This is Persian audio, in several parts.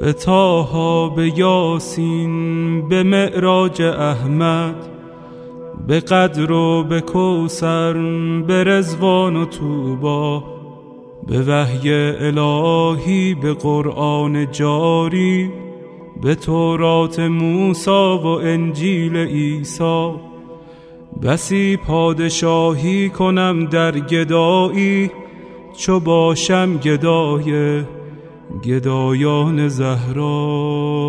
به طه، به یاسین، به معراج احمد، به قدر و به کوثر، به رضوان و طوبی، به وحی الهی، به قرآن جاری، به تورات موسی و انجیل عیسی. بسی پادشاهی کنم در گدایی، چو باشم گدای گدایان زهرا.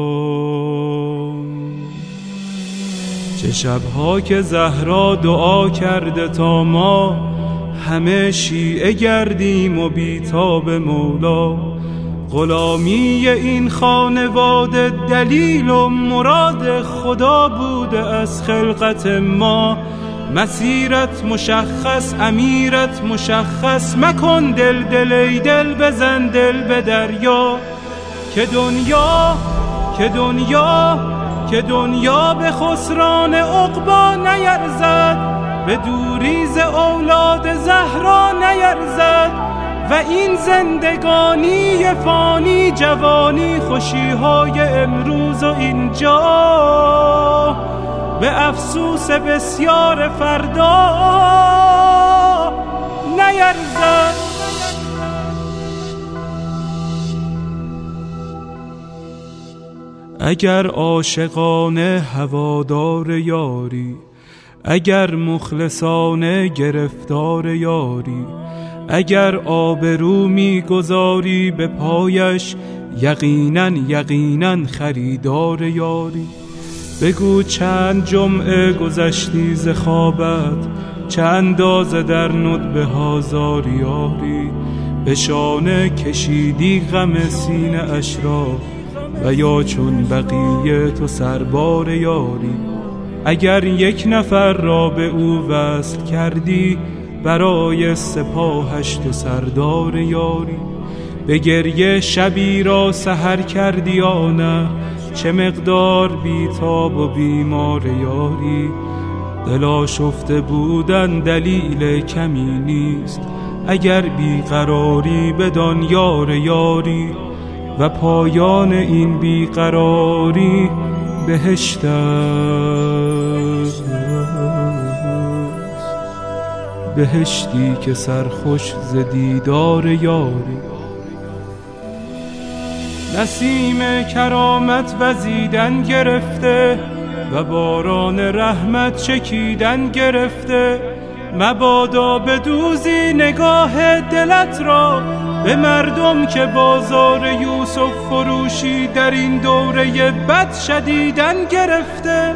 چه شبها که زهرا دعا کرده تا ما همه شیعه گردیم و بیتاب مولا. غلامی این خانواده دلیل و مراد خدا بوده از خلقت ما. مسیرت مشخص، امیرت مشخص، مکن دل دل ای دل، بزن دل به دریا. که دنیا به خسران عقبی نیرزد، به دوریز اولاد زهرا نیرزد. و این زندگانی فانی، جوانی خوشیهای امروز و اینجا، به افسوس بسیار فردا نیرزد. اگر عاشقانه هوادار یاری، اگر مخلصانه گرفتار یاری، اگر آبرو می‌گذاری به پایش، یقیناً خریدار یاری. بگو چند جمعه گذشتی ز خوابت، چه اندازه در ندبه ها زاری یاری. به شانه کشیدی غم سینه اش را، و یا چون بقیه تو سربار یاری. اگر یک نفر را به او وصل کردی، برای سپاهش تو سردار یاری. به گریه شبی را سحر کردی یا نه، چه مقدار بیتاب و بیمار یاری. دل آشفته بودن دلیل کمی نیست، اگر بیقراری بدان یار یاری. و پایان این بیقراری بهشت است، بهشتی که سرخوش ز دیدار یاری. نسیم کرامت وزیدن گرفته، و باران رحمت چکیدن گرفته. مبادا بدوزی نگاه دلت را به مردم که بازار یوسف فروشی در این دوره بد شدیدن گرفته.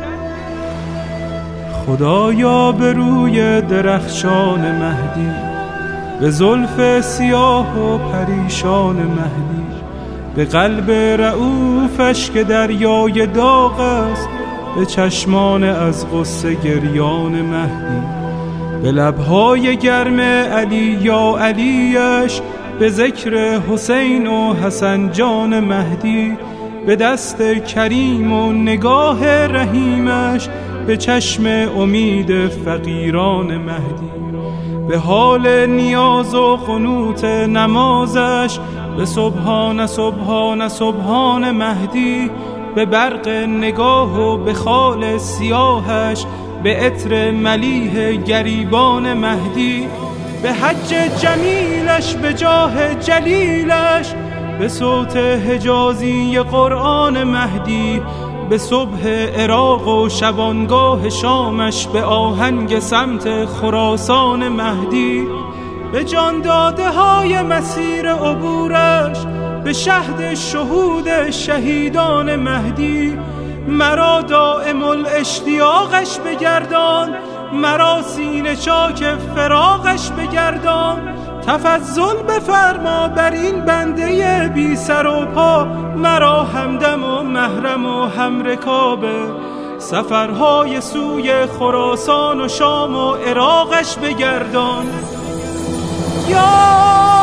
خدایا به روی درخشان مهدی، به زلف سیاه و پریشان مهدی، به قلب رؤوفش که دریای داغ است، به چشمان از غصه گریان مهدی، به لبهای گرم علی یا علیش، به ذکر حسین و حسن جان مهدی، به دست کریم و نگاه رحیمش، به چشم امید فقیران مهدی، به حال نیاز و قنوت نمازش، به سبحان سبحان سبحان مهدی، به برق نگاه و به خال سیاهش، به عطر ملیح گریبان مهدی، به حج جمیلش، به جاه جلیلش، به صوت حجازی قرآن مهدی، به صبح عراق و شبانگاه شامش، به آهنگ سمت خراسان مهدی، به جان داده های مسیر عبورش، به شهد شهود شهیدان مهدی. مرا دائم الاشتیاقش بگردان، مرا سینه چاک فراقش بگردان. تفضل بفرما بر این بنده بی سر و پا، مرا همدم و محرم و همرکابه. سفرهای سوی خراسان و شام و عراقش بگردان. یا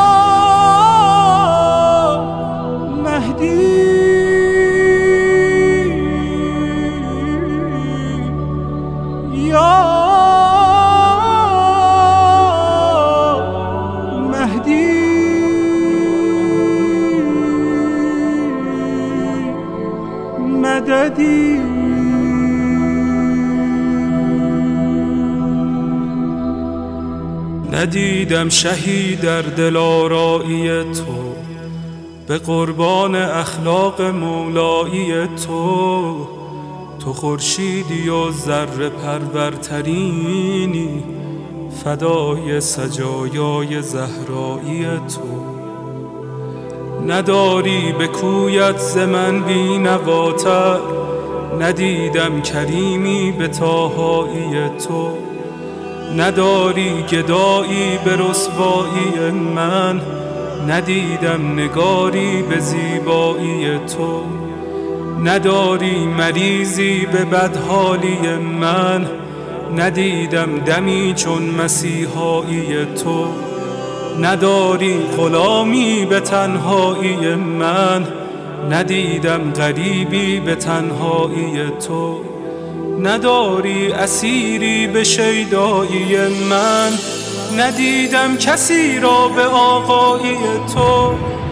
مهدی، یا مهدی. ندیدی. ندیدم شهی در دلارایی تو، به قربان اخلاق مولایی تو. تو خورشیدی و ذره پرورترینی، فدای سجایای زهرایی تو. نداری به کویت ز من بی نواتر، ندیدم کریمی به طاهایی تو. نداری گدایی به رسوایی من، ندیدم نگاری به زیبایی تو. نداری مریضی به بدحالی من، ندیدم دمی چون مسیحایی تو. نداری غلامی به تنهایی من، ندیدم غریبی به تنهایی تو. نداری اسیری به شیدایی من، ندیدم کسی را به آقایی تو.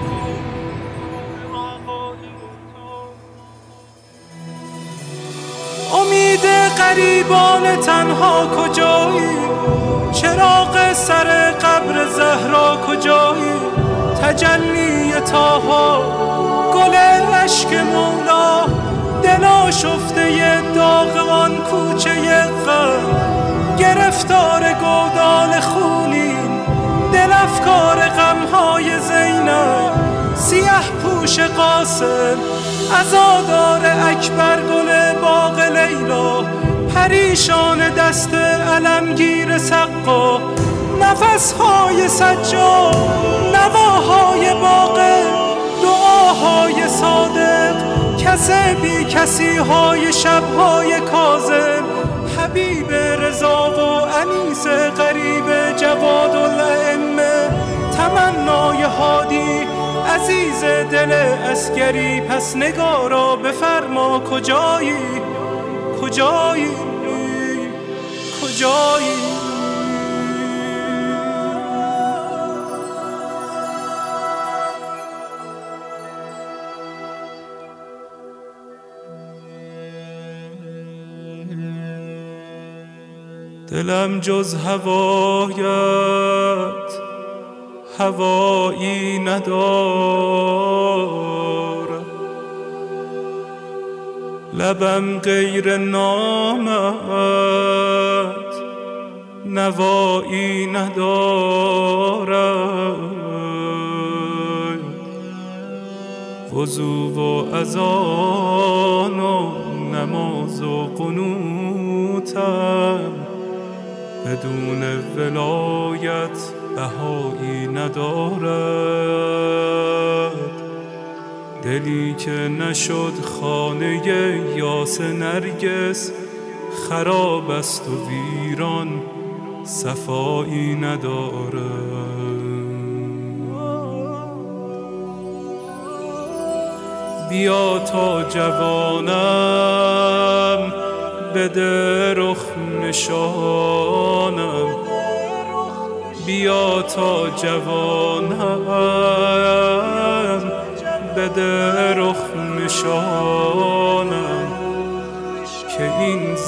امید غریبان تنها کجایی؟ چراغ سر قبر زهرا کجایی؟ تجلی طاها، گل اشک مولا، دل آشفته داغ آن کوچه غم. گرفتار گودال خونیم، دل افکار غمهای زینب. سیه پوش قاسم، عزادار اکبر، گل باغ لیلا. پریشان دست علمگیر سقا، نفسهای سجاد، نواهای باغ، دعاهای صادق. کس بی کسی های شبهای کاظم، حبیب رضا و انیس غریب جواد الائمه. تمنای هادی عزیز دل عسکری، پس نگارا بفرما کجایی؟ کجایی؟ کجایی؟ دلم جز هوایت هوایی ندارد، لبم غیر نامت نوایی ندارد. وضو و اذان و نماز و قنوتم، بدون ولایت بهایی ندارد. دلی که نشد خانه یاس نرگس، خراب است و ویران صفایی ندارد. بیا تا جوانم بده رخ نشانم، بیا تا جوانم بده رخ نشانم. که این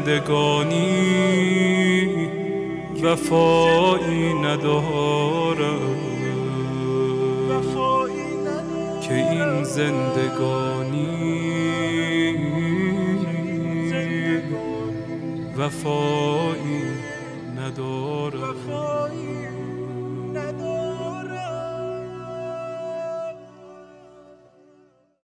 زندگانی وفایی ندارد، که این زندگانی وفایی ندارد.